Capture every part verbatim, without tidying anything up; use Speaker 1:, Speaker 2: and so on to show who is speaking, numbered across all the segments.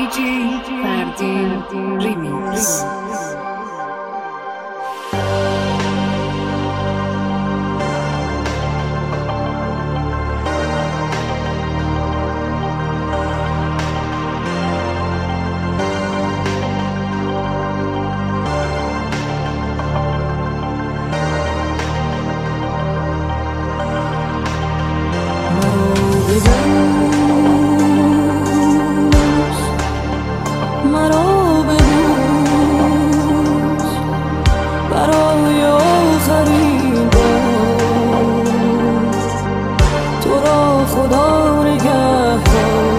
Speaker 1: دیجی فردین ریمیکس.
Speaker 2: خدا نگهدار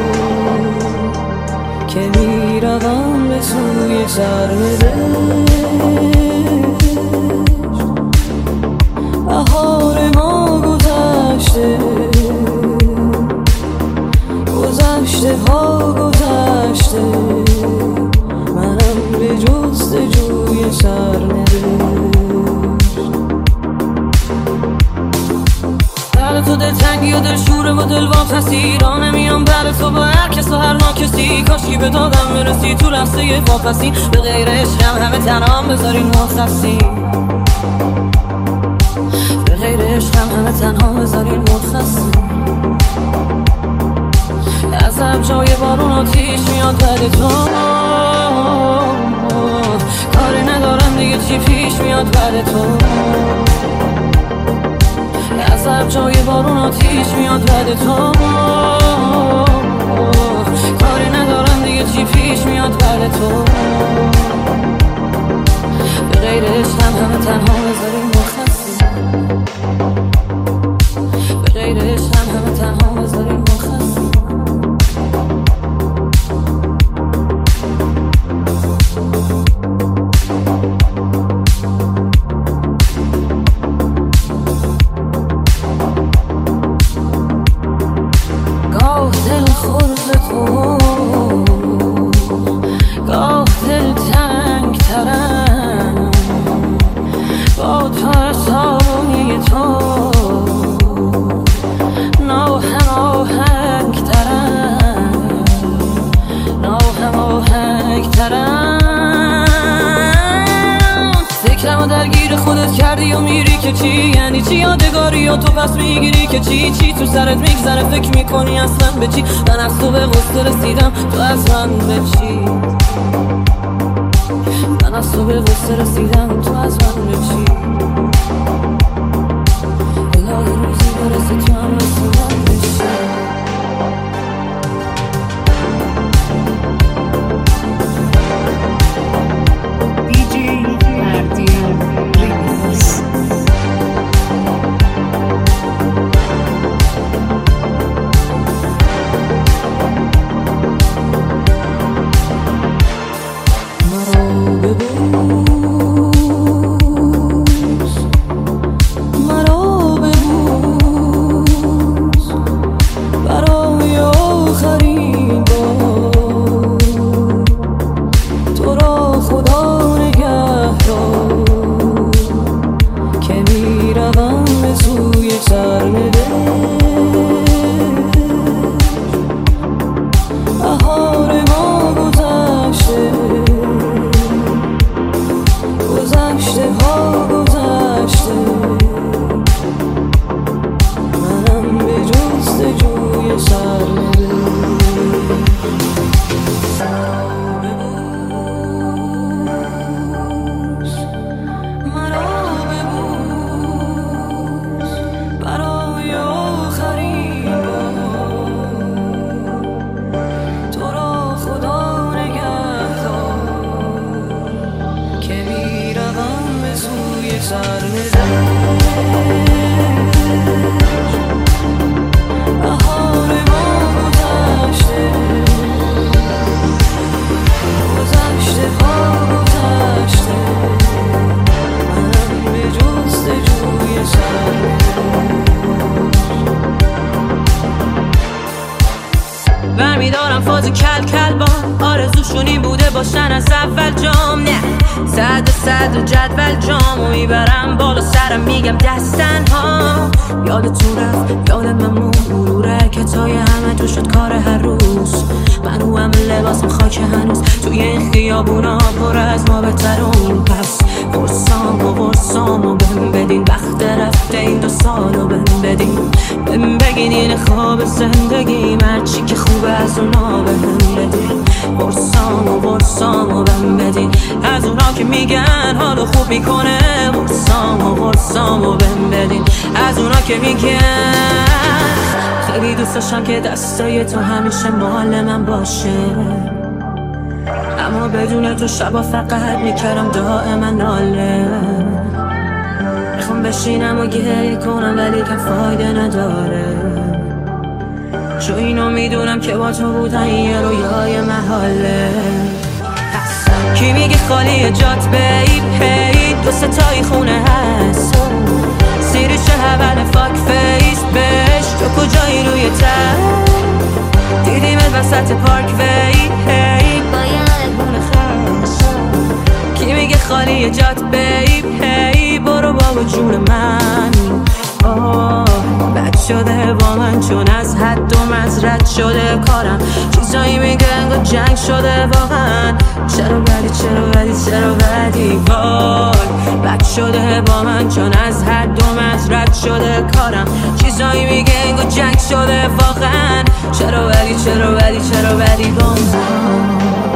Speaker 2: که میروم به سوی سرنوشت. بهار ما گذشته، گذشته ها گذشته، منم به جستجوی سرنوشت. تو دلتنگی و دلشوره و دلواپس هستی، را نمیام بر تو با هر کس و هر ناکسی. کاشکی به دادم برسی تو لحظه واپسی، به غیر عشقم همه تنهام بذارین مرخصی. به غیر عشقم همه تنها بذارین مرخصی. ازم جای بارون آتیش میاد بعد تو، کاری ندارم دیگه چی پیش میاد بعد تو. ازم جای بارون آتیش میاد بعد تو، کاری ندارم دیگه چی پیش میاد بعد تو. به غیر عشقم همه تنها بذاریم مرخصی. به غیر عشقم همه تنها بذاریم مرخصی. دل خورد تو، گاه دل تنگ ترم با ترسانی تو، ناهماهنگ ترم ناهماهنگ ترم. فکرمو درگیر خودت کردی و میری که چی؟ یعنی چی یادگاری و تو پس میگیری که چی؟ چی تو سرت میگذره فکر میکنی اصلا به چی؟ من از تو به غصه رسیدم تو از من به چی؟ من از تو به غصه رسیدم تو از من به چی؟ الهی روزی برسه تو هم رسیدم به چی؟ بهار ما گذشته، گذشته ها گذشته، منم به جستجوی سرنوشت. مرا ببوس برای آخرین بار، تو را خدا نگهدار که میروم به سوی سرنوشت. بهار ما گذشته، گذشته ها گذشته، منم به جستجوی سرنوشت. برمیدارم فاز کل کل با آرزو همشون این بوده باشن از اول جام. نه صد صد جدول جامو میبرم بالا سرم میگم دستن ها. یادتون رفت یادم ممون مرور حرکتای همه تو شد کار هر روز. من رو هم لباس خاک هنوز توی این خیابونا پر از ما بهترون. پس برسام و برسام و بهم بدین وقت رفته این دو سالو بهم بدین. بهم بگین این خواب زندگی هرچی که خوبه از اونا بهم بدین. برسام و برسام و بهم بدین از اونا که میگن حالو خوب میکنه. برسام و برسام و بهم بدین از اونا که میگن. خیلی دوست داشتم که دستای تو همیشه مال من باشه، اما بدون تو شبا فقط میکردم دائما ناله. میخوام بشینم و گریه کنم ولی که فایده نداره، چون اینو میدونم که با تو بودن یه رویای محاله. کی میگه خالی جات بیب هی دو ستایی خونه هست. سیریش اول فاک فیس بش تو کجایی روی تر دیدیم وسط پارک وی هی باید بونه خش. کی میگه خالی جات بیب هی برو بابا جون من. آه بد شده با من چون از حد و مزرد شده کارم. چیزایی میگن و جنگ شده واقعا. چرا بدی چرا بدی چرا بدی وای. بد شده با من چون از حد و مزرد شده کارم. چیزایی میگن و جنگ شده واقعا. چرا بدی چرا بدی چرا بدی با من.